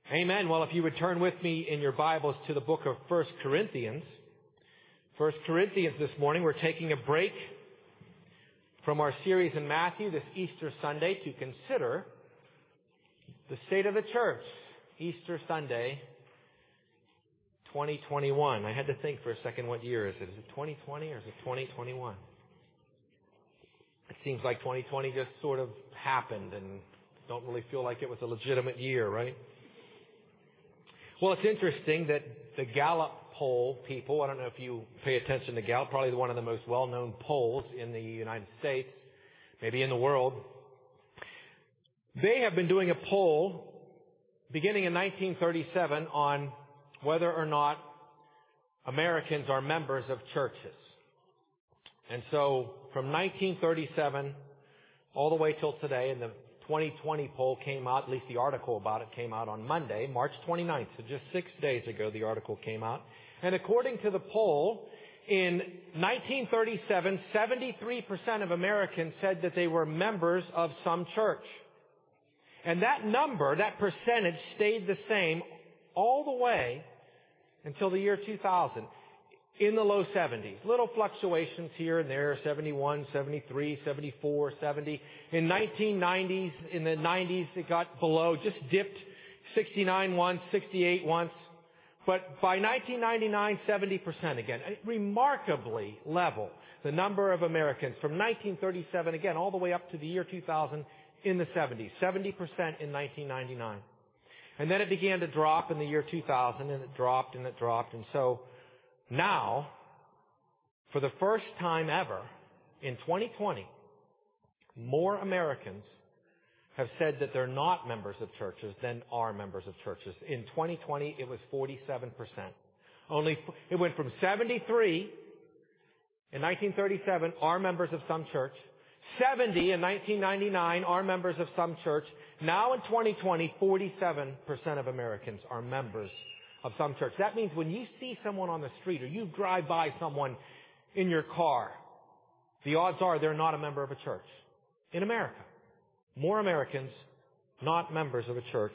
Amen. Well, if you would turn with me in your Bibles to the book of 1 Corinthians. 1 Corinthians this morning. We're taking a break from our series in Matthew this Easter Sunday to consider the state of the church. Easter Sunday, 2021. I had to think for a second, what year is it? Is it 2020 or is it 2021? It seems like 2020 just sort of happened and don't really feel like it was a legitimate year, right? Well, it's interesting that the Gallup poll people, I don't know if you pay attention to Gallup, probably one of the most well-known polls in the United States, maybe in the world. They have been doing a poll beginning in 1937 on whether or not Americans are members of churches. And so from 1937 all the way till today, and the 2020 poll came out, at least the article about it came out on Monday, March 29th. So just 6 days ago, the article came out. And according to the poll, in 1937, 73% of Americans said that they were members of some church. And that number, that percentage, stayed the same all the way until the year 2000. In the low 70s. Little fluctuations here and there, 71, 73, 74, 70. In 1990s, in the 90s, it got below, just dipped 69 once, 68 once. But by 1999, 70% again. Remarkably level, the number of Americans from 1937, again, all the way up to the year 2000 in the 70s. 70% in 1999. And then it began to drop in the year 2000, and it dropped and it dropped. And so now, for the first time ever, in 2020, more Americans have said that they're not members of churches than are members of churches. In 2020, it was 47%. It went from 73 in 1937, are members of some church, 70 in 1999, are members of some church. Now in 2020, 47% of Americans are members of some church. That means when you see someone on the street or you drive by someone in your car, the odds are they're not a member of a church. In America, more Americans not members of a church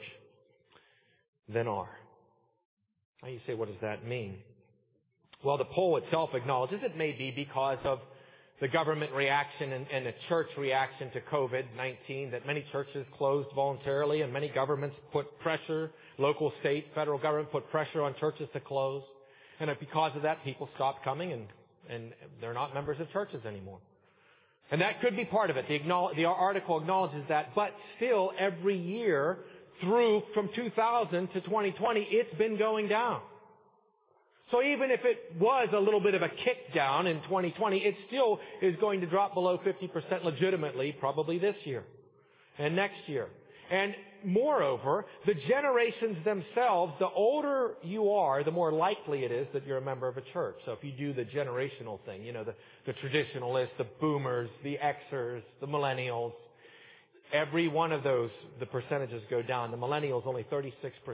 than are. Now you say, what does that mean? Well, the poll itself acknowledges it may be because of the government reaction and the church reaction to COVID-19, that many churches closed voluntarily and many governments put pressure, local, state, federal government put pressure on churches to close. And because of that, people stopped coming and they're not members of churches anymore. And that could be part of it. The article acknowledges that. But still, every year through from 2000 to 2020, it's been going down. So even if it was a little bit of a kick down in 2020, it still is going to drop below 50% legitimately, probably this year and next year. And moreover, the generations themselves, the older you are, the more likely it is that you're a member of a church. So if you do the generational thing, the traditionalists, the boomers, the Xers, the millennials, every one of those, the percentages go down. The millennials, only 36%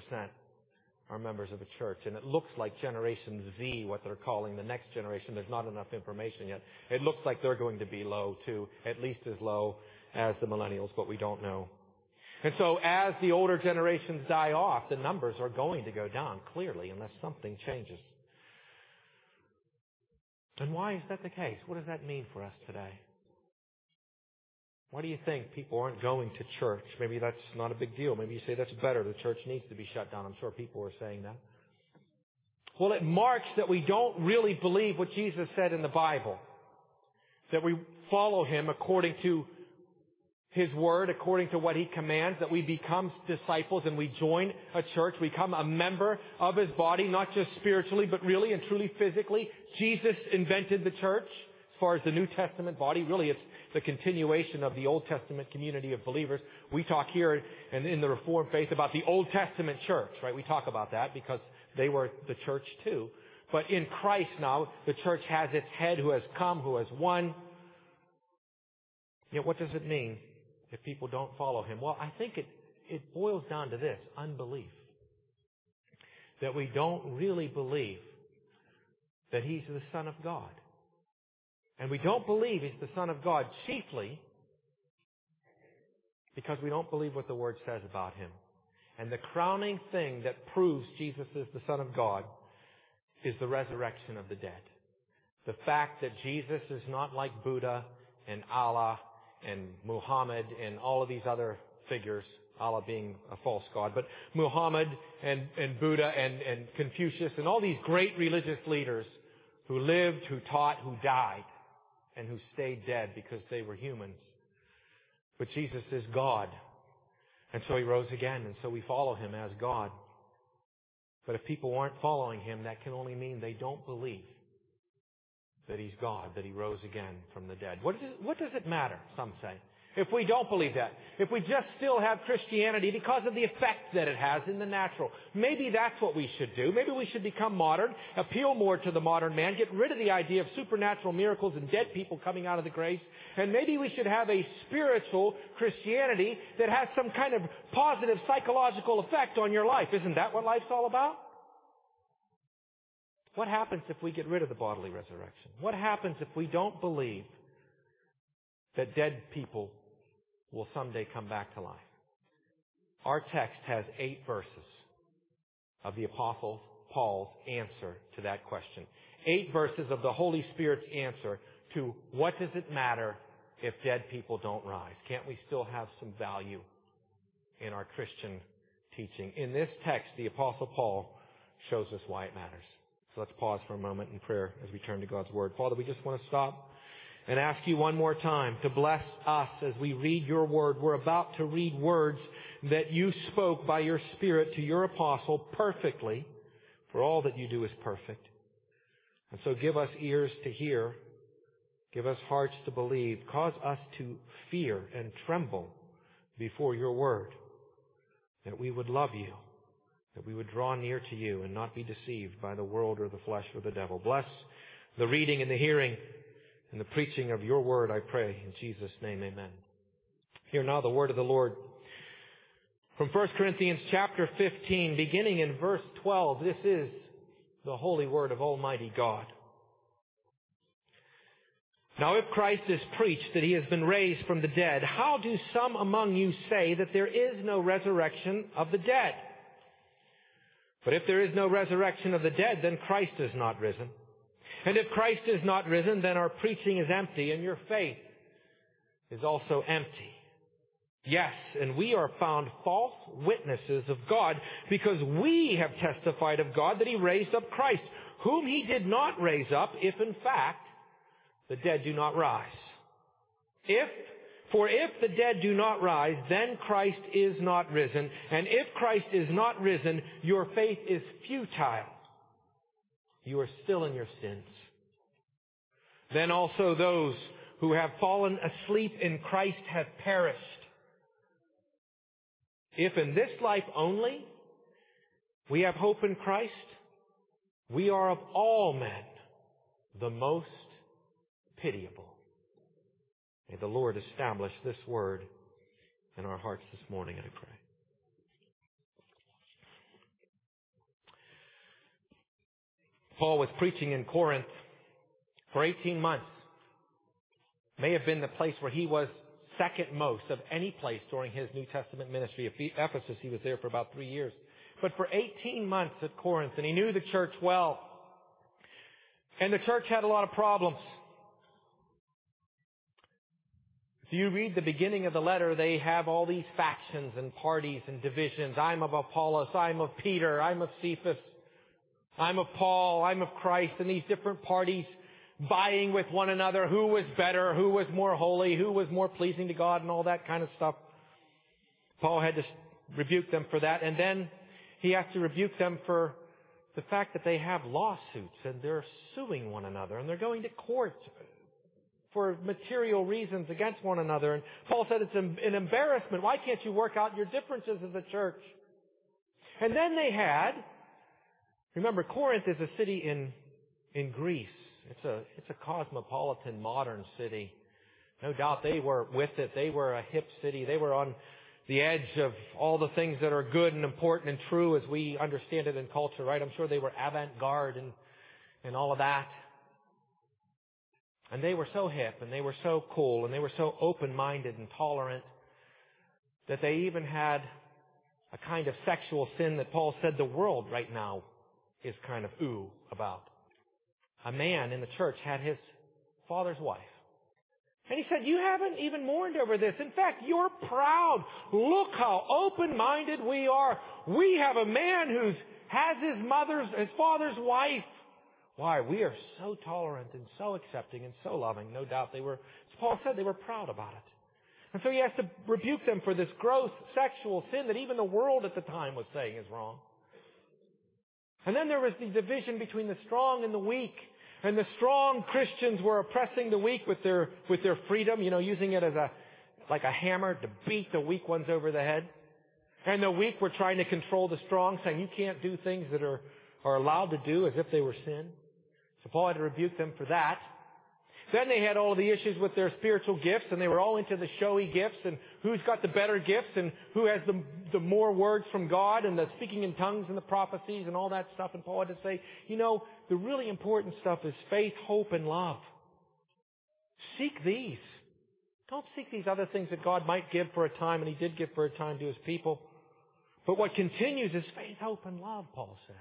are members of a church. And it looks like Generation Z, what they're calling the next generation, there's not enough information yet. It looks like they're going to be low too, at least as low as the millennials, but we don't know. And so as the older generations die off, the numbers are going to go down, clearly, unless something changes. And why is that the case? What does that mean for us today? Why do you think people aren't going to church? Maybe that's not a big deal. Maybe you say that's better. The church needs to be shut down. I'm sure people are saying that. Well, it marks that we don't really believe what Jesus said in the Bible. That we follow Him according to His Word, according to what He commands, that we become disciples and we join a church, we become a member of His body, not just spiritually, but really and truly physically. Jesus invented the church as far as the New Testament body. Really, it's the continuation of the Old Testament community of believers. We talk here and in the Reformed faith about the Old Testament church, right? We talk about that because they were the church too. But in Christ now, the church has its head who has come, who has won. Yet what does it mean if people don't follow Him? Well, I think it boils down to this: unbelief. That we don't really believe that He's the Son of God. And we don't believe He's the Son of God chiefly because we don't believe what the Word says about Him. And the crowning thing that proves Jesus is the Son of God is the resurrection of the dead. The fact that Jesus is not like Buddha and Allah and Muhammad and all of these other figures, Allah being a false god, but Muhammad and Buddha and Confucius and all these great religious leaders who lived, who taught, who died, and who stayed dead because they were humans. But Jesus is God. And so He rose again, and so we follow Him as God. But if people aren't following Him, that can only mean they don't believe that He's God, that He rose again from the dead. What does it matter, some say, if we don't believe that? If we just still have Christianity because of the effect that it has in the natural. Maybe that's what we should do. Maybe we should become modern, appeal more to the modern man, get rid of the idea of supernatural miracles and dead people coming out of the graves. And maybe we should have a spiritual Christianity that has some kind of positive psychological effect on your life. Isn't that what life's all about? What happens if we get rid of the bodily resurrection? What happens if we don't believe that dead people will someday come back to life? Our text has 8 verses of the Apostle Paul's answer to that question. 8 verses of the Holy Spirit's answer to what does it matter if dead people don't rise? Can't we still have some value in our Christian teaching? In this text, the Apostle Paul shows us why it matters. So let's pause for a moment in prayer as we turn to God's Word. Father, we just want to stop and ask You one more time to bless us as we read Your Word. We're about to read words that You spoke by Your Spirit to Your apostle perfectly, for all that You do is perfect. And so give us ears to hear, give us hearts to believe, cause us to fear and tremble before Your Word, that we would love You, that we would draw near to You and not be deceived by the world or the flesh or the devil. Bless the reading and the hearing and the preaching of Your Word, I pray. In Jesus' name, amen. Hear now the word of the Lord. From 1 Corinthians chapter 15, beginning in verse 12, this is the holy word of Almighty God. Now if Christ is preached that He has been raised from the dead, how do some among you say that there is no resurrection of the dead? But if there is no resurrection of the dead, then Christ is not risen. And if Christ is not risen, then our preaching is empty, and your faith is also empty. Yes, and we are found false witnesses of God, because we have testified of God that He raised up Christ, whom He did not raise up, if in fact the dead do not rise. For if the dead do not rise, then Christ is not risen. And if Christ is not risen, your faith is futile. You are still in your sins. Then also those who have fallen asleep in Christ have perished. If in this life only we have hope in Christ, we are of all men the most pitiable. May the Lord establish this word in our hearts this morning, I pray. Paul was preaching in Corinth for 18 months. May have been the place where he was second most of any place during his New Testament ministry. At Ephesus, he was there for about 3 years. But for 18 months at Corinth, and he knew the church well. And the church had a lot of problems. If you read the beginning of the letter, they have all these factions and parties and divisions. I'm of Apollos, I'm of Peter, I'm of Cephas, I'm of Paul, I'm of Christ, and these different parties vying with one another, who was better, who was more holy, who was more pleasing to God, and all that kind of stuff. Paul had to rebuke them for that, and then he has to rebuke them for the fact that they have lawsuits, and they're suing one another, and they're going to court for material reasons against one another. And Paul said it's an embarrassment. Why can't you work out your differences as a church? And then they had, remember, Corinth is a city in Greece. It's a cosmopolitan, modern city. No doubt they were with it. They were a hip city. They were on the edge of all the things that are good and important and true as we understand it in culture, right? I'm sure they were avant-garde and all of that. And they were so hip, and they were so cool, and they were so open-minded and tolerant that they even had a kind of sexual sin that Paul said the world right now is kind of ooh about. A man in the church had his father's wife. And he said, you haven't even mourned over this. In fact, you're proud. Look how open-minded we are. We have a man who has his father's wife. Why? We are so tolerant and so accepting and so loving. No doubt as Paul said, they were proud about it. And so he has to rebuke them for this gross sexual sin that even the world at the time was saying is wrong. And then there was the division between the strong and the weak. And the strong Christians were oppressing the weak with their freedom, using it as like a hammer to beat the weak ones over the head. And the weak were trying to control the strong, saying you can't do things that are allowed to do as if they were sin. So Paul had to rebuke them for that. Then they had all of the issues with their spiritual gifts, and they were all into the showy gifts and who's got the better gifts and who has the more words from God and the speaking in tongues and the prophecies and all that stuff. And Paul had to say, the really important stuff is faith, hope, and love. Seek these. Don't seek these other things that God might give for a time, and He did give for a time to His people. But what continues is faith, hope, and love, Paul said.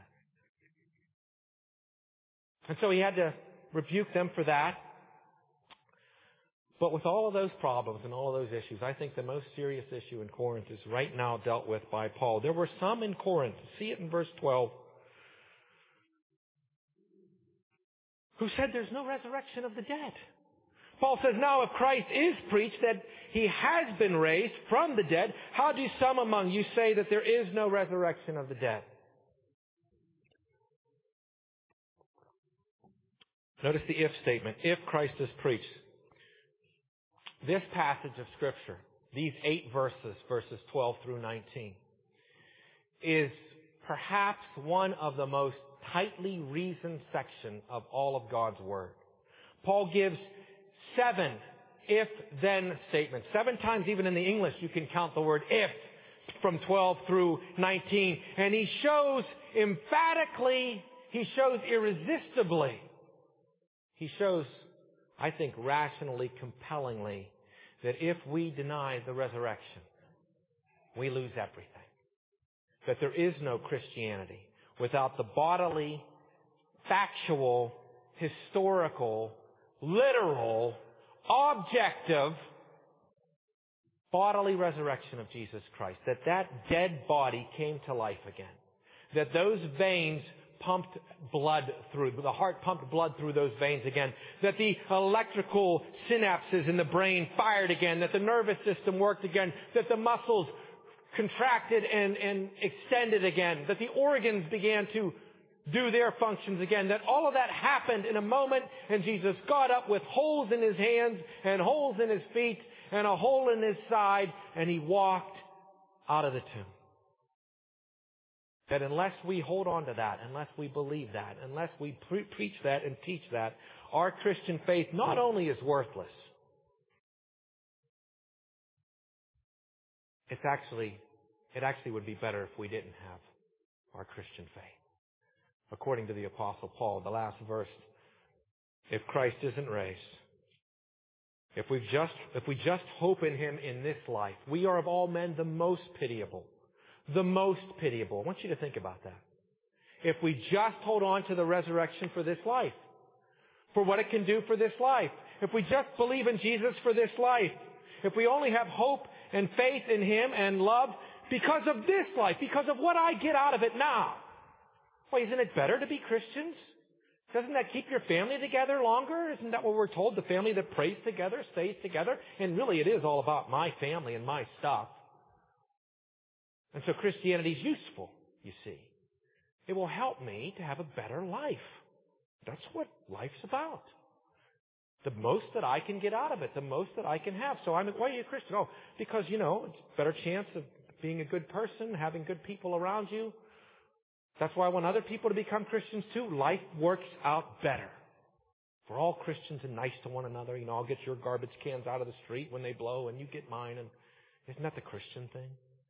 And so he had to rebuke them for that. But with all of those problems and all of those issues, I think the most serious issue in Corinth is right now dealt with by Paul. There were some in Corinth, see it in verse 12, who said there's no resurrection of the dead. Paul says, now if Christ is preached that He has been raised from the dead, how do some among you say that there is no resurrection of the dead? Notice the if statement. If Christ is preached. This passage of Scripture, these 8 verses 12 through 19, is perhaps one of the most tightly reasoned sections of all of God's Word. Paul gives 7 if-then statements. 7 times even in the English you can count the word if from 12 through 19. And he shows emphatically, he shows irresistibly, he shows, I think, rationally, compellingly, that if we deny the resurrection, we lose everything. That there is no Christianity without the bodily, factual, historical, literal, objective, bodily resurrection of Jesus Christ. That dead body came to life again. That those veins pumped blood through, the heart pumped blood through those veins again. That the electrical synapses in the brain fired again. That the nervous system worked again. That the muscles contracted and extended again. That the organs began to do their functions again. That all of that happened in a moment, and Jesus got up with holes in His hands and holes in His feet and a hole in His side, and He walked out of the tomb. That unless we hold on to that, unless we believe that, unless we preach that and teach that, our Christian faith not only is worthless, it actually would be better if we didn't have our Christian faith. According to the Apostle Paul, the last verse, if Christ isn't raised, if we just hope in Him in this life, we are of all men the most pitiable. The most pitiable. I want you to think about that. If we just hold on to the resurrection for this life, for what it can do for this life, if we just believe in Jesus for this life, if we only have hope and faith in Him and love because of this life, because of what I get out of it now, well, isn't it better to be Christians? Doesn't that keep your family together longer? Isn't that what we're told? The family that prays together stays together. And really it is all about my family and my stuff. And so Christianity is useful, you see. It will help me to have a better life. That's what life's about. The most that I can get out of it, the most that I can have. So why are you a Christian? Oh, because, it's a better chance of being a good person, having good people around you. That's why I want other people to become Christians too. Life works out better. We're all Christians and nice to one another. I'll get your garbage cans out of the street when they blow and you get mine. And isn't that the Christian thing?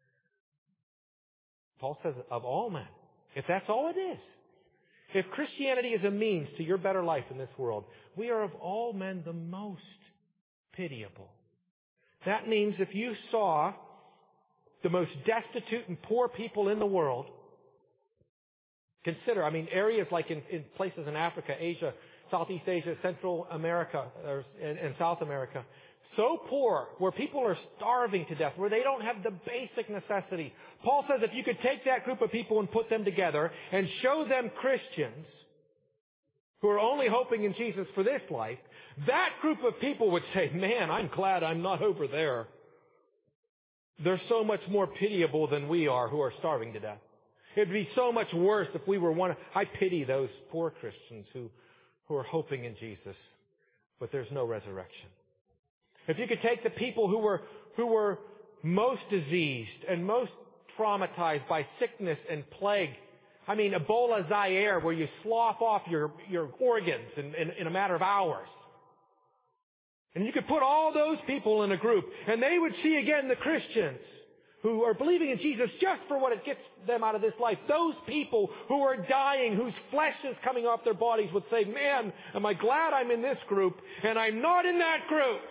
Paul says, of all men, if that's all it is, if Christianity is a means to your better life in this world, we are of all men the most pitiable. That means if you saw the most destitute and poor people in the world. Consider, areas like in places in Africa, Asia, Southeast Asia, Central America, and South America, so poor, where people are starving to death, where they don't have the basic necessity. Paul says if you could take that group of people and put them together and show them Christians who are only hoping in Jesus for this life, that group of people would say, man, I'm glad I'm not over there. They're so much more pitiable than we are who are starving to death. It'd be so much worse if we were one. I pity those poor Christians who are hoping in Jesus, but there's no resurrection. If you could take the people who were most diseased and most traumatized by sickness and plague, Ebola Zaire, where you slough off your organs in a matter of hours. And you could put all those people in a group, and they would see again the Christians who are believing in Jesus just for what it gets them out of this life. Those people who are dying, whose flesh is coming off their bodies, would say, man, am I glad I'm in this group and I'm not in that group.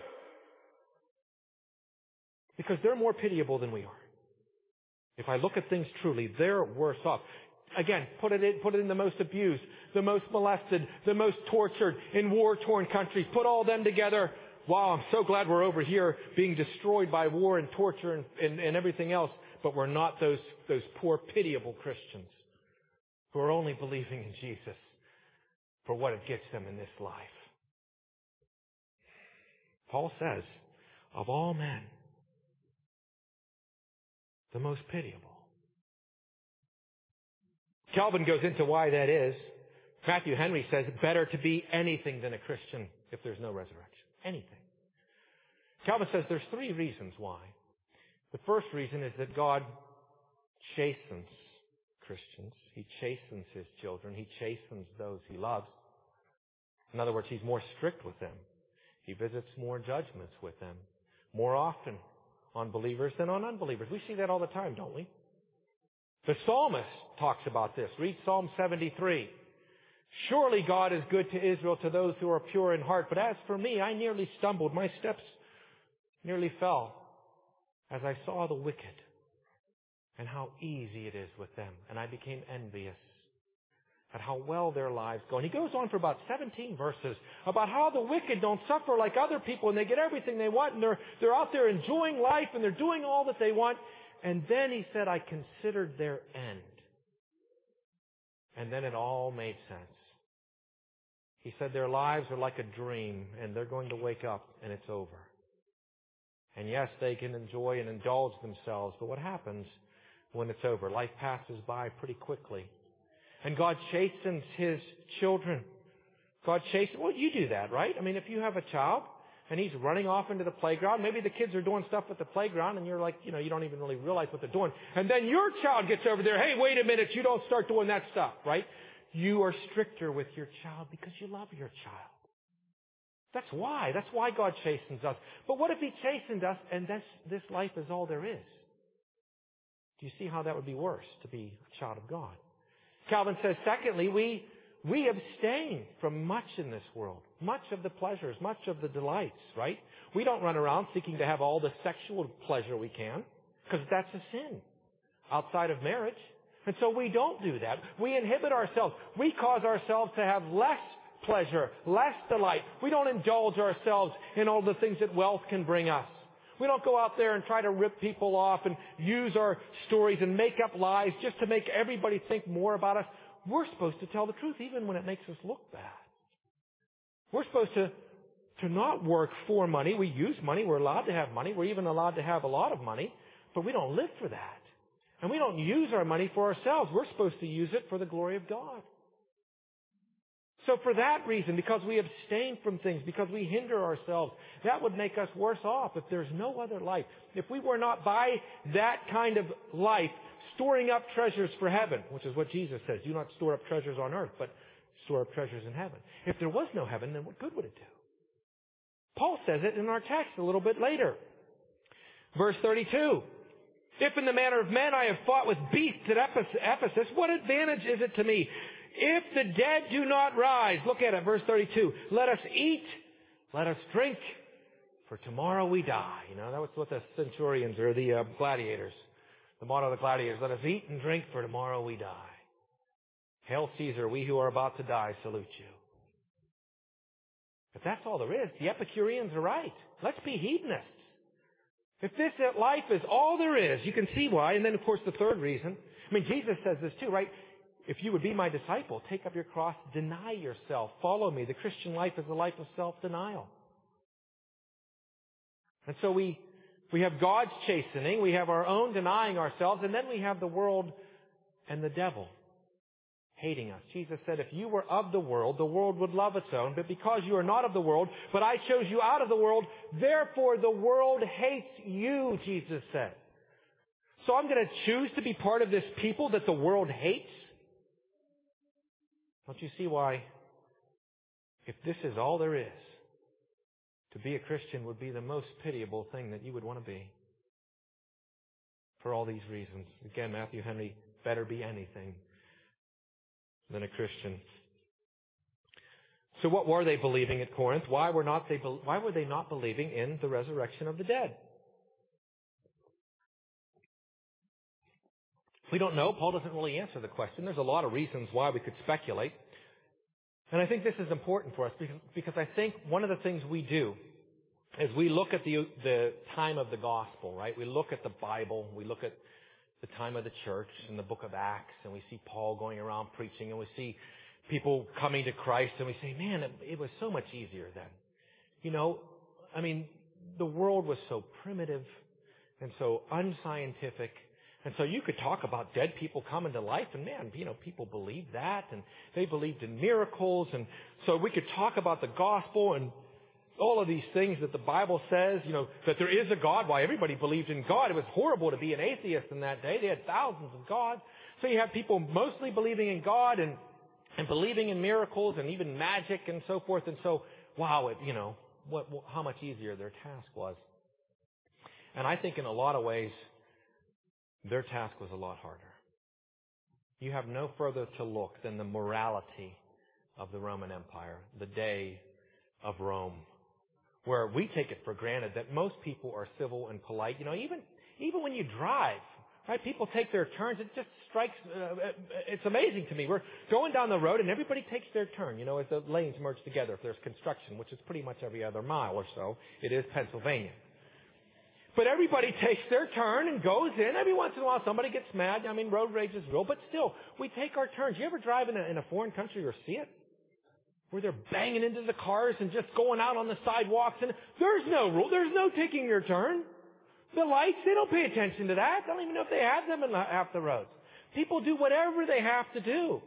Because they're more pitiable than we are. If I look at things truly, they're worse off. Again, put it in the most abused, the most molested, the most tortured, in war-torn countries. Put all them together. Wow, I'm so glad we're over here being destroyed by war and torture and everything else. But we're not those poor, pitiable Christians who are only believing in Jesus for what it gets them in this life. Paul says, of all men, the most pitiable. Calvin goes into why that is. Matthew Henry says, better to be anything than a Christian if there's no resurrection. Anything. Calvin says there's three reasons why. The first reason is that God chastens Christians. He chastens His children. He chastens those He loves. In other words, He's more strict with them. He visits more judgments with them more often on believers than on unbelievers. We see that all the time, don't we? The psalmist talks about this. Read Psalm 73. Surely God is good to Israel, to those who are pure in heart. But as for me, I nearly stumbled. My steps nearly fell as I saw the wicked and how easy it is with them. And I became envious at how well their lives go. And he goes on for about 17 verses about how the wicked don't suffer like other people and they get everything they want and they're out there enjoying life and they're doing all that they want. And then he said, I considered their end. And then it all made sense. He said their lives are like a dream and they're going to wake up and it's over. And yes, they can enjoy and indulge themselves, but what happens when it's over? Life passes by pretty quickly. And God chastens His children. Well, you do that, right? If you have a child and he's running off into the playground, maybe the kids are doing stuff at the playground and you're like, you don't even really realize what they're doing. And then your child gets over there, hey, wait a minute, you don't start doing that stuff, right? You are stricter with your child because you love your child. That's why God chastens us. But what if He chastened us and this life is all there is? Do you see how that would be worse to be a child of God? Calvin says, secondly, we abstain from much in this world. Much of the pleasures, much of the delights, right? We don't run around seeking to have all the sexual pleasure we can, because that's a sin outside of marriage. And so we don't do that. We inhibit ourselves. We cause ourselves to have less pleasure, less delight. We don't indulge ourselves in all the things that wealth can bring us. We don't go out there and try to rip people off and use our stories and make up lies just to make everybody think more about us. We're supposed to tell the truth even when it makes us look bad. We're supposed to not work for money. We use money. We're allowed to have money. We're even allowed to have a lot of money. But we don't live for that. And we don't use our money for ourselves. We're supposed to use it for the glory of God. So for that reason, because we abstain from things, because we hinder ourselves, that would make us worse off if there's no other life. If we were not by that kind of life storing up treasures for heaven, which is what Jesus says, do not store up treasures on earth, but store up treasures in heaven. If there was no heaven, then what good would it do? Paul says it in our text a little bit later. Verse 32. If in the manner of men I have fought with beasts at Ephesus, what advantage is it to me? If the dead do not rise, look at it, verse 32. Let us eat, let us drink, for tomorrow we die. That was what the centurions or the gladiators The motto of the gladiators, let us eat and drink, for tomorrow we die. Hail Caesar, we who are about to die salute you. If that's all there is, the Epicureans are right. Let's be hedonists. If this life is all there is, you can see why. And then, of course, the third reason. I mean, Jesus says this too, right? If you would be my disciple, take up your cross, deny yourself, follow me. The Christian life is a life of self-denial. And so we have God's chastening, we have our own denying ourselves, and then we have the world and the devil hating us. Jesus said, if you were of the world would love its own, but because you are not of the world, but I chose you out of the world, therefore the world hates you, Jesus said. So I'm going to choose to be part of this people that the world hates? Don't you see why, if this is all there is, to be a Christian would be the most pitiable thing that you would want to be? For all these reasons. Again, Matthew Henry, better be anything than a Christian. So what were they believing at Corinth? Why were they not believing in the resurrection of the dead? We don't know. Paul doesn't really answer the question. There's a lot of reasons why we could speculate. And I think this is important for us because I think one of the things we do is we look at the time of the gospel, right? We look at the Bible. We look at the time of the church in the book of Acts, and we see Paul going around preaching, and we see people coming to Christ, and we say, man, it was so much easier then. You know, I mean, the world was so primitive and so unscientific. And so you could talk about dead people coming to life, and man, you know, people believed that, and they believed in miracles, and so we could talk about the gospel and all of these things that the Bible says, you know, that there is a God. Why, everybody believed in God. It was horrible to be an atheist in that day. They had thousands of gods. So you have people mostly believing in God and believing in miracles and even magic and so forth. And so, wow, how much easier their task was. And I think in a lot of ways, their task was a lot harder. You have no further to look than the morality of the Roman Empire, the day of Rome, where we take it for granted that most people are civil and polite. You know, even when you drive, right? People take their turns. It just strikes. It's amazing to me. We're going down the road and everybody takes their turn. You know, as the lanes merge together, if there's construction, which is pretty much every other mile or so. It is Pennsylvania. But everybody takes their turn and goes in. Every once in a while, somebody gets mad. I mean, road rage is real, but still, we take our turns. You ever drive in a foreign country or see it? Where they're banging into the cars and just going out on the sidewalks, and there's no rule. There's no taking your turn. The lights, they don't pay attention to that. They don't even know if they have them in half the roads. People do whatever they have to do.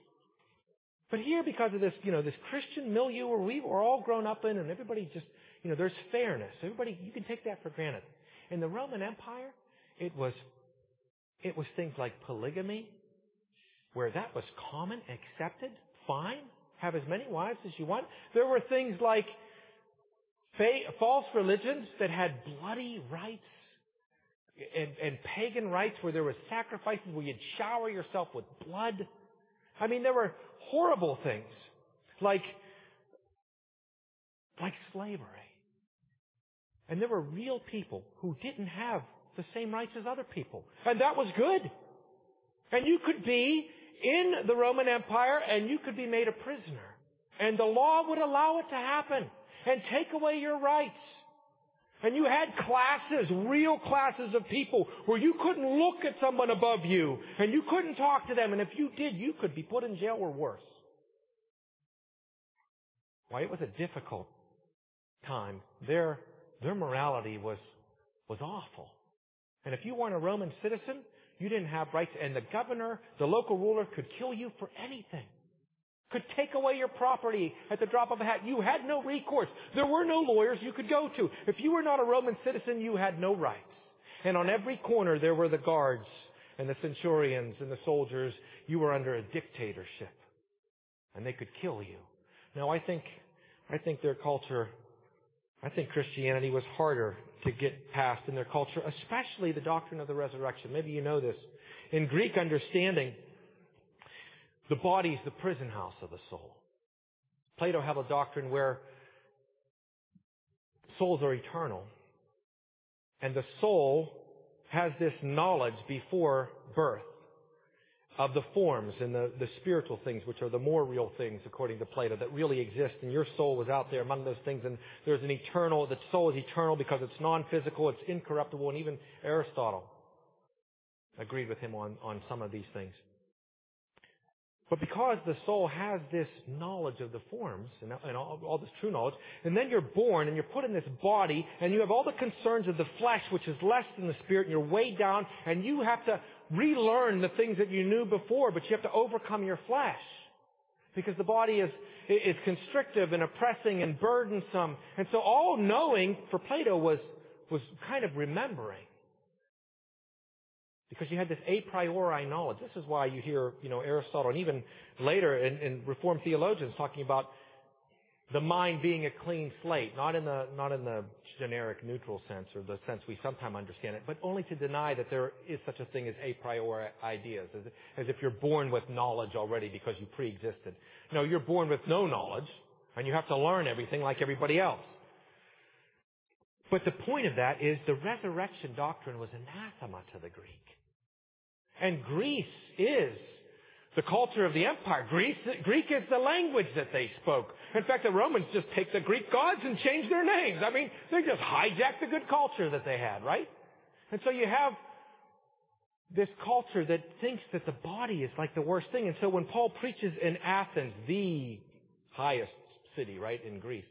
But here, because of this, this Christian milieu where we were all grown up in, and everybody just, there's fairness. Everybody, you can take that for granted. In the Roman Empire, it was things like polygamy, where that was common, accepted, fine. Have as many wives as you want. There were things like false religions that had bloody rites and pagan rites where there were sacrifices where you'd shower yourself with blood. I mean, there were horrible things like slavery. And there were real people who didn't have the same rights as other people. And that was good. And you could be in the Roman Empire and you could be made a prisoner. And the law would allow it to happen and take away your rights. And you had classes, real classes of people where you couldn't look at someone above you and you couldn't talk to them. And if you did, you could be put in jail or worse. Why, it was a difficult time. Their morality was awful. And if you weren't a Roman citizen, you didn't have rights. And the governor, the local ruler, could kill you for anything. Could take away your property at the drop of a hat. You had no recourse. There were no lawyers you could go to. If you were not a Roman citizen, you had no rights. And on every corner there were the guards and the centurions and the soldiers. You were under a dictatorship. And they could kill you. Now I think their culture, I think Christianity was harder to get past in their culture, especially the doctrine of the resurrection. Maybe you know this. In Greek understanding, the body is the prison house of the soul. Plato held a doctrine where souls are eternal, and the soul has this knowledge before birth of the forms and the spiritual things, which are the more real things, according to Plato, that really exist. And your soul was out there among those things. And there's an eternal, the soul is eternal because it's non-physical, it's incorruptible. And even Aristotle agreed with him on some of these things. But because the soul has this knowledge of the forms and all this true knowledge, and then you're born and you're put in this body and you have all the concerns of the flesh, which is less than the spirit, and you're weighed down, and you have to relearn the things that you knew before, but you have to overcome your flesh. Because the body is constrictive and oppressing and burdensome. And so all knowing for Plato was kind of remembering. Because you had this a priori knowledge. This is why you hear, Aristotle and even later in Reformed theologians talking about the mind being a clean slate, not in the generic neutral sense or the sense we sometimes understand it, but only to deny that there is such a thing as a priori ideas, as if you're born with knowledge already because you pre-existed. No, you're born with no knowledge, and you have to learn everything like everybody else. But the point of that is the resurrection doctrine was anathema to the Greek. And Greece is the culture of the empire. Greek is the language that they spoke. In fact, the Romans just take the Greek gods and change their names. I mean, they just hijack the good culture that they had, right? And so you have this culture that thinks that the body is like the worst thing. And so when Paul preaches in Athens, the highest city, right, in Greece,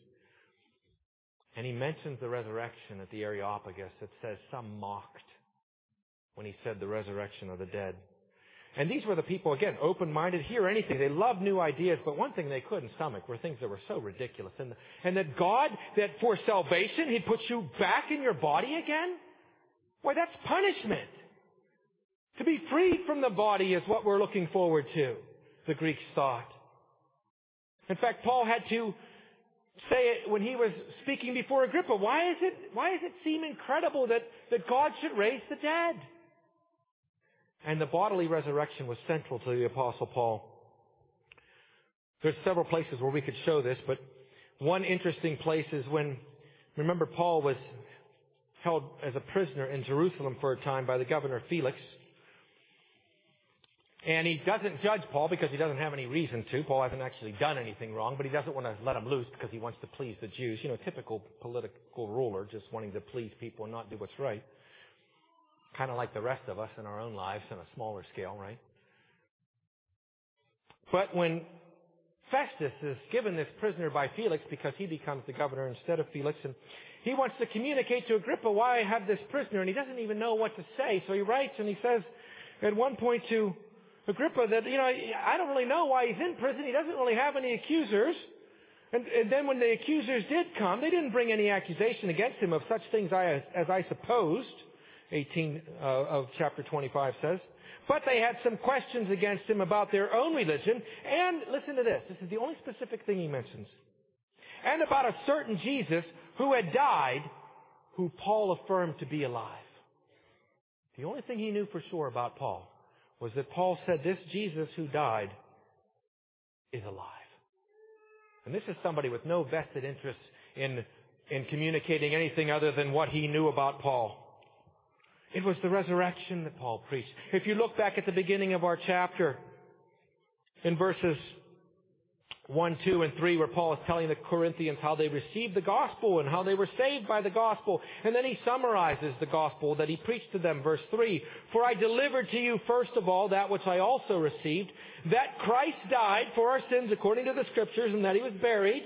and he mentions the resurrection at the Areopagus, it says some mocked when he said the resurrection of the dead. And these were the people, again, open-minded, hear anything. They loved new ideas, but one thing they couldn't stomach were things that were so ridiculous. And that God, that for salvation, He puts you back in your body again? Why, that's punishment. To be freed from the body is what we're looking forward to, the Greeks thought. In fact, Paul had to say it when he was speaking before Agrippa. Why does it seem incredible that God should raise the dead? And the bodily resurrection was central to the Apostle Paul. There's several places where we could show this, but one interesting place is when, remember, Paul was held as a prisoner in Jerusalem for a time by the governor Felix. And he doesn't judge Paul because he doesn't have any reason to. Paul hasn't actually done anything wrong, but he doesn't want to let him loose because he wants to please the Jews. Typical political ruler, just wanting to please people and not do what's right. Kind of like the rest of us in our own lives on a smaller scale, right? But when Festus is given this prisoner by Felix because he becomes the governor instead of Felix, and he wants to communicate to Agrippa why I have this prisoner, and he doesn't even know what to say. So he writes and he says at one point to Agrippa that, I don't really know why he's in prison. He doesn't really have any accusers. And then when the accusers did come, they didn't bring any accusation against him of such things as I supposed. 18 of chapter 25 says. But they had some questions against him about their own religion. And listen to this. This is the only specific thing he mentions. And about a certain Jesus who had died, who Paul affirmed to be alive. The only thing he knew for sure about Paul was that Paul said this Jesus who died is alive. And this is somebody with no vested interest in communicating anything other than what he knew about Paul. It was the resurrection that Paul preached. If you look back at the beginning of our chapter, in verses 1, 2, and 3, where Paul is telling the Corinthians how they received the gospel and how they were saved by the gospel. And then he summarizes the gospel that he preached to them. Verse 3, for I delivered to you first of all that which I also received, that Christ died for our sins according to the Scriptures, and that He was buried,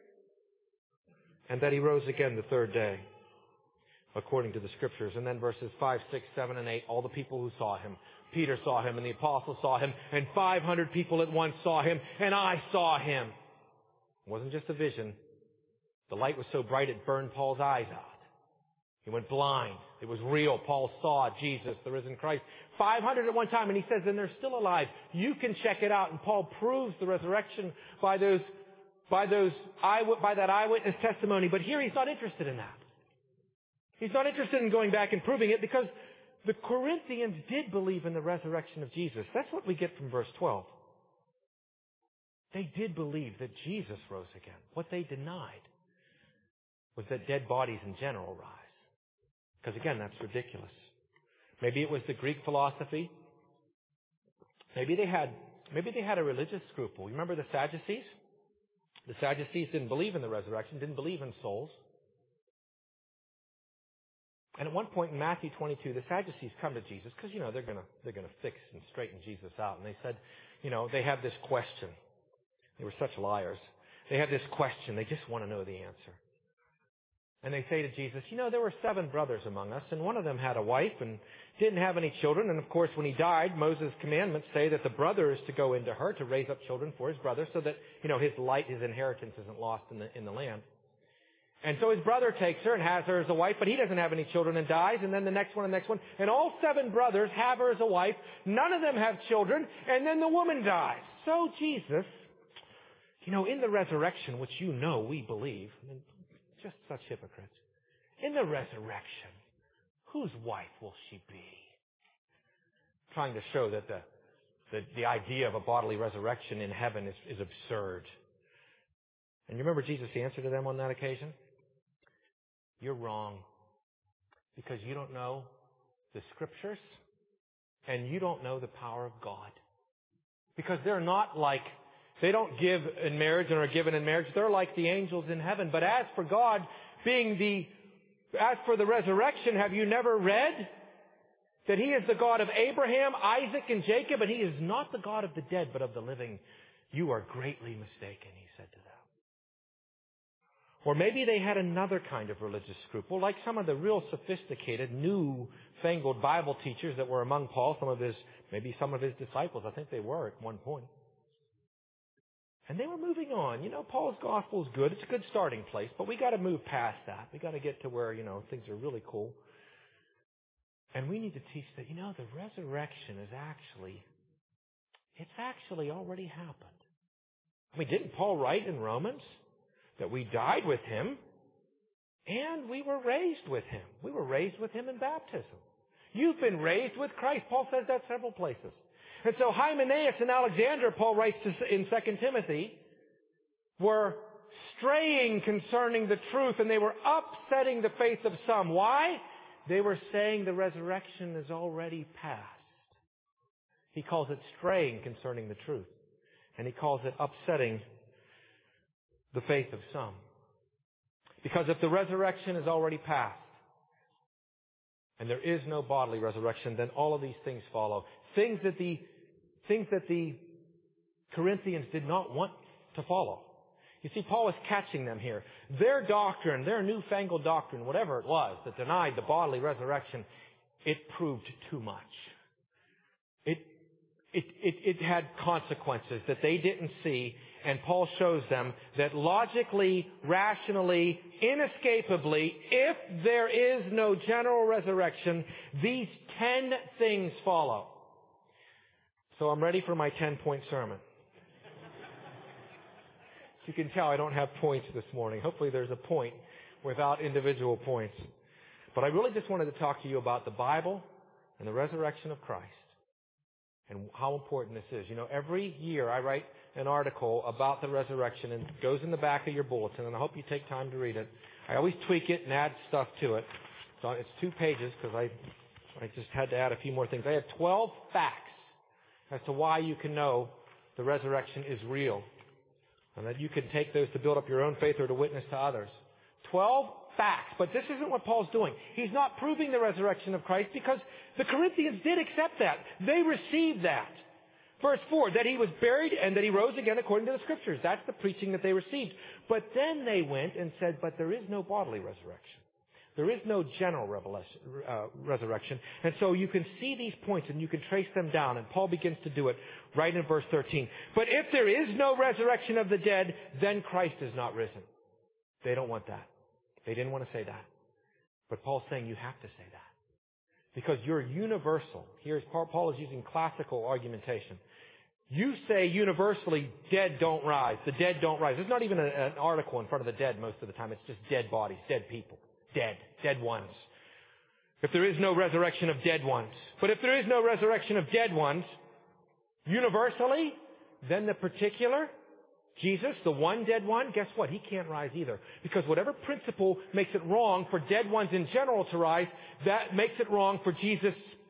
and that He rose again the third day, according to the Scriptures. And then verses 5, 6, 7, and 8, all the people who saw Him. Peter saw Him, and the apostles saw Him, and 500 people at once saw Him, and I saw Him. It wasn't just a vision. The light was so bright it burned Paul's eyes out. He went blind. It was real. Paul saw Jesus, the risen Christ. 500 at one time, and he says, and they're still alive. You can check it out. And Paul proves the resurrection by that eyewitness testimony. But here he's not interested in that. He's not interested in going back and proving it because the Corinthians did believe in the resurrection of Jesus. That's what we get from verse 12. They did believe that Jesus rose again. What they denied was that dead bodies in general rise. Because again, that's ridiculous. Maybe it was the Greek philosophy. Maybe they had a religious scruple. You remember the Sadducees? The Sadducees didn't believe in the resurrection, didn't believe in souls. And at one point in Matthew 22, the Sadducees come to Jesus because, they're going to fix and straighten Jesus out. And they said, they have this question. They were such liars. They have this question. They just want to know the answer. And they say to Jesus, there were 7 brothers among us, and one of them had a wife and didn't have any children. And of course, when he died, Moses' commandments say that the brother is to go into her to raise up children for his brother so that, his inheritance isn't lost in the land. And so his brother takes her and has her as a wife, but he doesn't have any children and dies. And then the next one. And all 7 brothers have her as a wife. None of them have children. And then the woman dies. So Jesus, in the resurrection, which we believe, just such hypocrites. In the resurrection, whose wife will she be? Trying to show that the idea of a bodily resurrection in heaven is absurd. And you remember Jesus' answer to them on that occasion? You're wrong. Because you don't know the Scriptures and you don't know the power of God. Because they're not like, they don't give in marriage and are given in marriage. They're like the angels in heaven. But as for God as for the resurrection, have you never read that He is the God of Abraham, Isaac, and Jacob, and He is not the God of the dead, but of the living? You are greatly mistaken, He said to them. Or maybe they had another kind of religious scruple, like some of the real sophisticated, new-fangled Bible teachers that were among Paul, maybe some of his disciples. I think they were at one point. And they were moving on. Paul's gospel is good. It's a good starting place, but we got to move past that. We got to get to where, things are really cool. And we need to teach that, the resurrection is actually already happened. I mean, didn't Paul write in Romans that we died with Him and we were raised with Him? We were raised with Him in baptism. You've been raised with Christ. Paul says that several places. And so Hymenaeus and Alexander, Paul writes in 2 Timothy, were straying concerning the truth, and they were upsetting the faith of some. Why? They were saying the resurrection is already past. He calls it straying concerning the truth. And he calls it upsetting the faith of some. Because if the resurrection is already past, and there is no bodily resurrection, then all of these things follow. Things that the Corinthians did not want to follow. You see, Paul is catching them here. Their doctrine, their newfangled doctrine, whatever it was, that denied the bodily resurrection, it proved too much. It had consequences that they didn't see, and Paul shows them that logically, rationally, inescapably, if there is no general resurrection, these 10 things follow. So I'm ready for my 10-point sermon. As you can tell, I don't have points this morning. Hopefully there's a point without individual points. But I really just wanted to talk to you about the Bible and the resurrection of Christ and how important this is. Every year I write an article about the resurrection, and it goes in the back of your bulletin, and I hope you take time to read it. I always tweak it and add stuff to it. So it's 2 pages because I just had to add a few more things. I have 12 facts as to why you can know the resurrection is real, and that you can take those to build up your own faith or to witness to others. 12 facts. But this isn't what Paul's doing. He's not proving the resurrection of Christ because the Corinthians did accept that. They received that. Verse 4, that He was buried and that He rose again according to the Scriptures. That's the preaching that they received. But then they went and said, but there is no bodily resurrection. There is no general resurrection. And so you can see these points and you can trace them down. And Paul begins to do it right in verse 13. But if there is no resurrection of the dead, then Christ is not risen. They don't want that. They didn't want to say that. But Paul's saying you have to say that. Because you're universal. Here's Paul is using classical argumentation. You say universally, dead don't rise. The dead don't rise. There's not even an article in front of the dead most of the time. It's just dead bodies, dead people. Dead ones. If there is no resurrection of dead ones. But if there is no resurrection of dead ones, universally, then the particular, Jesus, the one dead one, guess what? He can't rise either. Because whatever principle makes it wrong for dead ones in general to rise, that makes it wrong for Jesus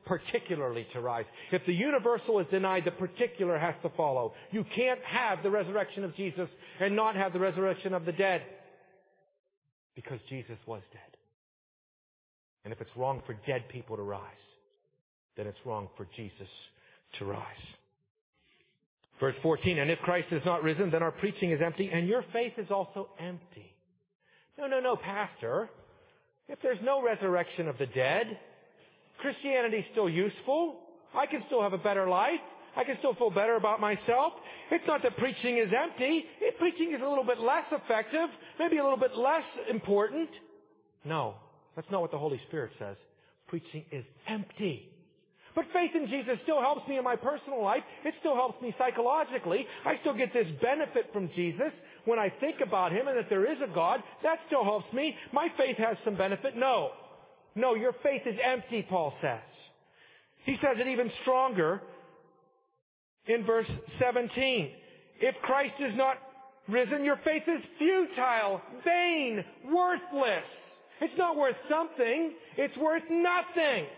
particularly to rise. If the universal is denied, the particular has to follow. You can't have the resurrection of Jesus and not have the resurrection of the dead, because Jesus was dead. And if it's wrong for dead people to rise, then it's wrong for Jesus to rise. Verse 14, and if Christ is not risen, then our preaching is empty, and your faith is also empty. No, Pastor. If there's no resurrection of the dead, Christianity is still useful. I can still have a better life. I can still feel better about myself. It's not that preaching is empty. Preaching is a little bit less effective, maybe a little bit less important. No, that's not what the Holy Spirit says. Preaching is empty. But faith in Jesus still helps me in my personal life. It still helps me psychologically. I still get this benefit from Jesus when I think about Him and that there is a God. That still helps me. My faith has some benefit. No, your faith is empty, Paul says. He says it even stronger in verse 17. If Christ is not risen, your faith is futile, vain, worthless. It's not worth something. It's worth nothing.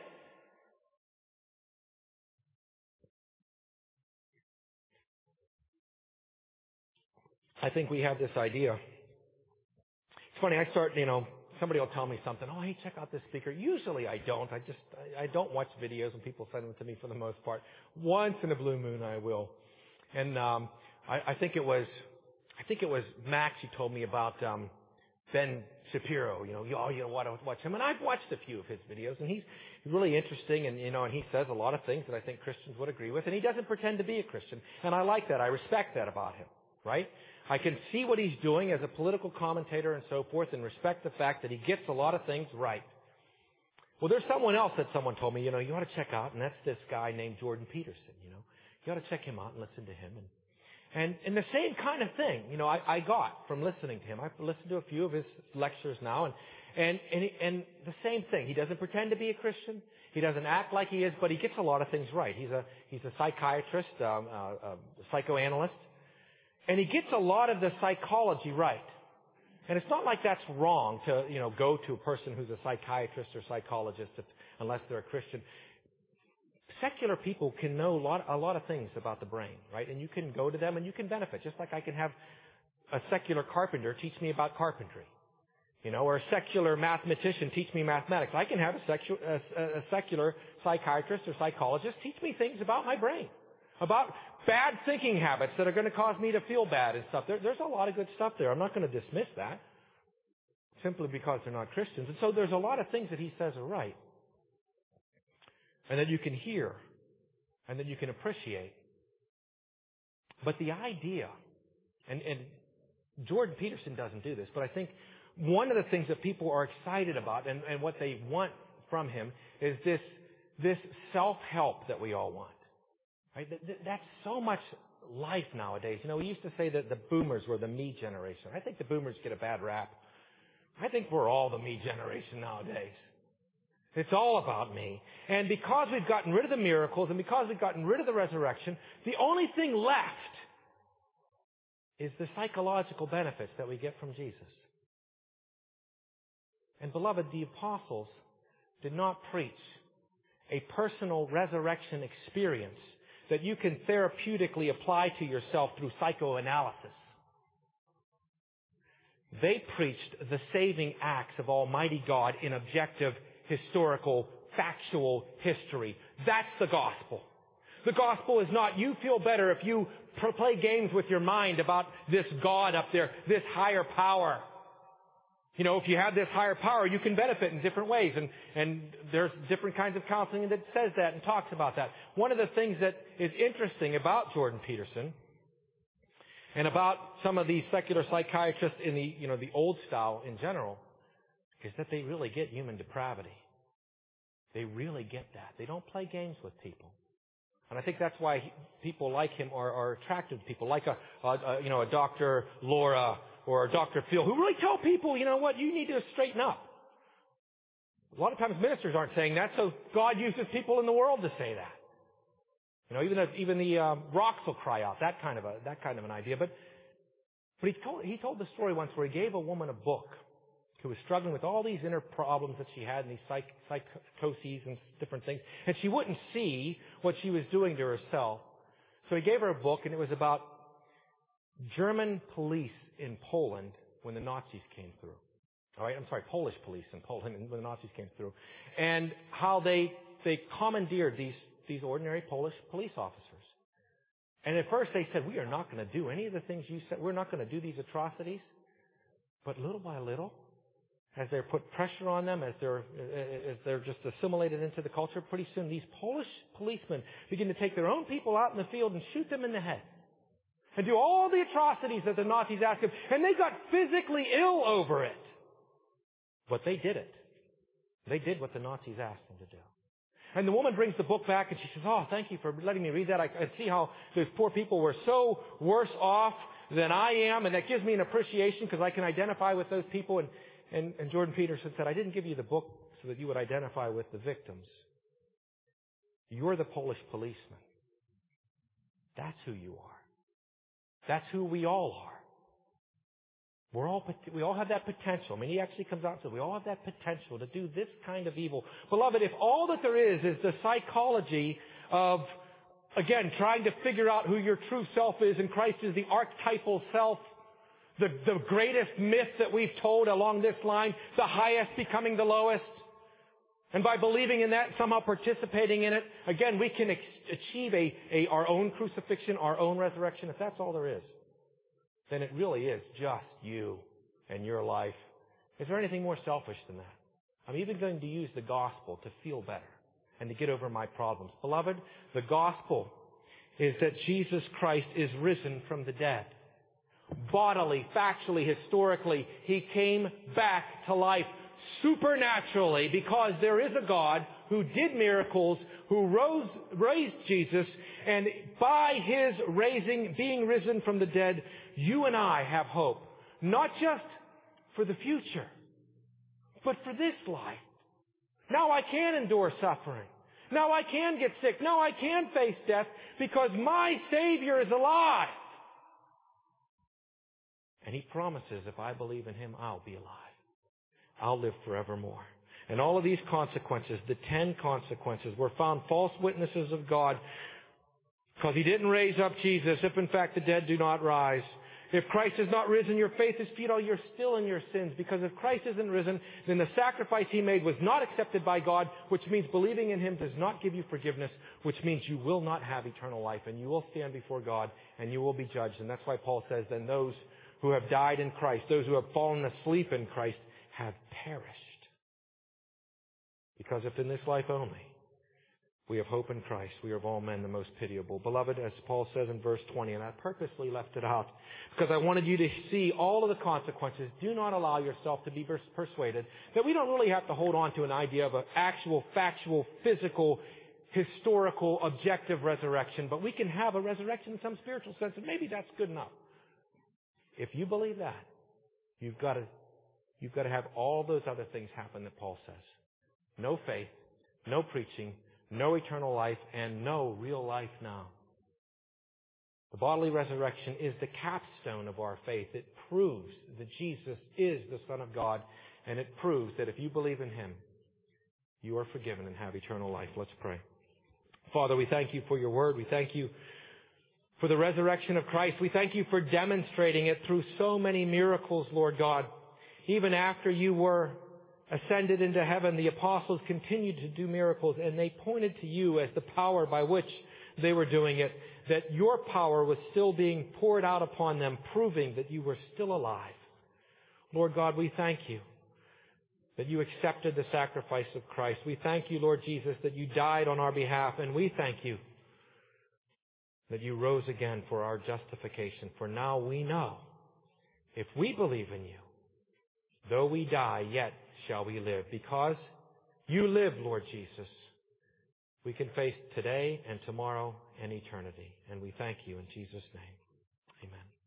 I think we have this idea. It's funny, somebody will tell me something. Oh, hey, check out this speaker. Usually I don't. I don't watch videos when people send them to me for the most part. Once in a blue moon I will. And I think it was Max who told me about Ben Shapiro. You want to watch him. And I've watched a few of his videos, and he's really interesting, and and he says a lot of things that I think Christians would agree with, and he doesn't pretend to be a Christian. And I like that. I respect that about him, right? I can see what he's doing as a political commentator and so forth, and respect the fact that he gets a lot of things right. Well, there's someone else that someone told me, you ought to check out, and that's this guy named Jordan Peterson, You ought to check him out and listen to him. And the same kind of thing, I got from listening to him. I've listened to a few of his lectures now, and the same thing. He doesn't pretend to be a Christian. He doesn't act like he is, but he gets a lot of things right. He's a psychiatrist, a psychoanalyst. And he gets a lot of the psychology right. And it's not like that's wrong to, go to a person who's a psychiatrist or psychologist unless they're a Christian. Secular people can know a lot of things about the brain, right? And you can go to them and you can benefit. Just like I can have a secular carpenter teach me about carpentry. Or a secular mathematician teach me mathematics. I can have a secular psychiatrist or psychologist teach me things about my brain. About bad thinking habits that are going to cause me to feel bad and stuff. There's a lot of good stuff there. I'm not going to dismiss that simply because they're not Christians. And so there's a lot of things that he says are right. And that you can hear. And that you can appreciate. But the idea, and Jordan Peterson doesn't do this, but I think one of the things that people are excited about and what they want from him is this self-help that we all want. Right? That's so much life nowadays. We used to say that the boomers were the me generation. I think the boomers get a bad rap. I think we're all the me generation nowadays. It's all about me. And because we've gotten rid of the miracles and because we've gotten rid of the resurrection, the only thing left is the psychological benefits that we get from Jesus. And beloved, the apostles did not preach a personal resurrection experience that you can therapeutically apply to yourself through psychoanalysis. They preached the saving acts of Almighty God in objective, historical, factual history. That's the gospel. The gospel is not you feel better if you play games with your mind about this God up there, this higher power. If you have this higher power, you can benefit in different ways. And there's different kinds of counseling that says that and talks about that. One of the things that is interesting about Jordan Peterson and about some of these secular psychiatrists in the old style in general is that they really get human depravity. They really get that. They don't play games with people. And I think that's why people like him are attracted to people like a Dr. Laura or Dr. Phil, who really tell people, you need to straighten up. A lot of times ministers aren't saying that, so God uses people in the world to say that. Even the rocks will cry out. That kind of an idea. But he told the story once where he gave a woman a book, who was struggling with all these inner problems that she had and these psychoses and different things. And she wouldn't see what she was doing to herself. So he gave her a book, and it was about German police in Poland when the Nazis came through. All right, I'm sorry, Polish police in Poland when the Nazis came through. And how they commandeered these ordinary Polish police officers. And at first they said, we are not going to do any of the things you said. We're not going to do these atrocities. But little by little, as they're put pressure on them, as they're just assimilated into the culture, pretty soon these Polish policemen begin to take their own people out in the field and shoot them in the head. And do all the atrocities that the Nazis asked them. And they got physically ill over it. But they did it. They did what the Nazis asked them to do. And the woman brings the book back and she says, oh, thank you for letting me read that. I see how those poor people were so worse off than I am. And that gives me an appreciation because I can identify with those people. And Jordan Peterson said, I didn't give you the book so that you would identify with the victims. You're the Polish policeman. That's who you are. That's who we all are. We all have that potential. I mean, he actually comes out and says, we all have that potential to do this kind of evil. Beloved, if all that there is the psychology of, again, trying to figure out who your true self is, and Christ is the archetypal self, the greatest myth that we've told along this line, the highest becoming the lowest, and by believing in that, somehow participating in it, again, we can achieve our own crucifixion, our own resurrection. If that's all there is, then it really is just you and your life. Is there anything more selfish than that? I'm even going to use the gospel to feel better and to get over my problems. Beloved, the gospel is that Jesus Christ is risen from the dead. Bodily, factually, historically, He came back to life supernaturally because there is a God who did miracles, who raised Jesus, and by His being risen from the dead, you and I have hope. Not just for the future, but for this life. Now I can endure suffering. Now I can get sick. Now I can face death because my Savior is alive. And He promises if I believe in Him, I'll be alive. I'll live forevermore. And all of these consequences, the 10 consequences, were found false witnesses of God because He didn't raise up Jesus if in fact the dead do not rise. If Christ is not risen, your faith is futile. You're still in your sins. Because if Christ isn't risen, then the sacrifice He made was not accepted by God, which means believing in Him does not give you forgiveness, which means you will not have eternal life, and you will stand before God, and you will be judged. And that's why Paul says, then those who have died in Christ, those who have fallen asleep in Christ, have perished. Because if in this life only we have hope in Christ, we are of all men the most pitiable. Beloved, as Paul says in verse 20, and I purposely left it out because I wanted you to see all of the consequences. Do not allow yourself to be persuaded that we don't really have to hold on to an idea of an actual, factual, physical, historical, objective resurrection, but we can have a resurrection in some spiritual sense, and maybe that's good enough. If you believe that, you've got to have all those other things happen that Paul says. No faith, no preaching, no eternal life, and no real life now. The bodily resurrection is the capstone of our faith. It proves that Jesus is the Son of God, and it proves that if you believe in Him, you are forgiven and have eternal life. Let's pray. Father, we thank You for Your word. We thank You for the resurrection of Christ. We thank You for demonstrating it through so many miracles, Lord God. Even after You were ascended into heaven, the apostles continued to do miracles, and they pointed to You as the power by which they were doing it, that Your power was still being poured out upon them, proving that You were still alive. Lord God, we thank You that You accepted the sacrifice of Christ. We thank You, Lord Jesus, that You died on our behalf, and we thank You that You rose again for our justification. For now we know, if we believe in You, though we die, yet shall we live. Because You live, Lord Jesus, we can face today and tomorrow and eternity. And we thank You in Jesus' name. Amen.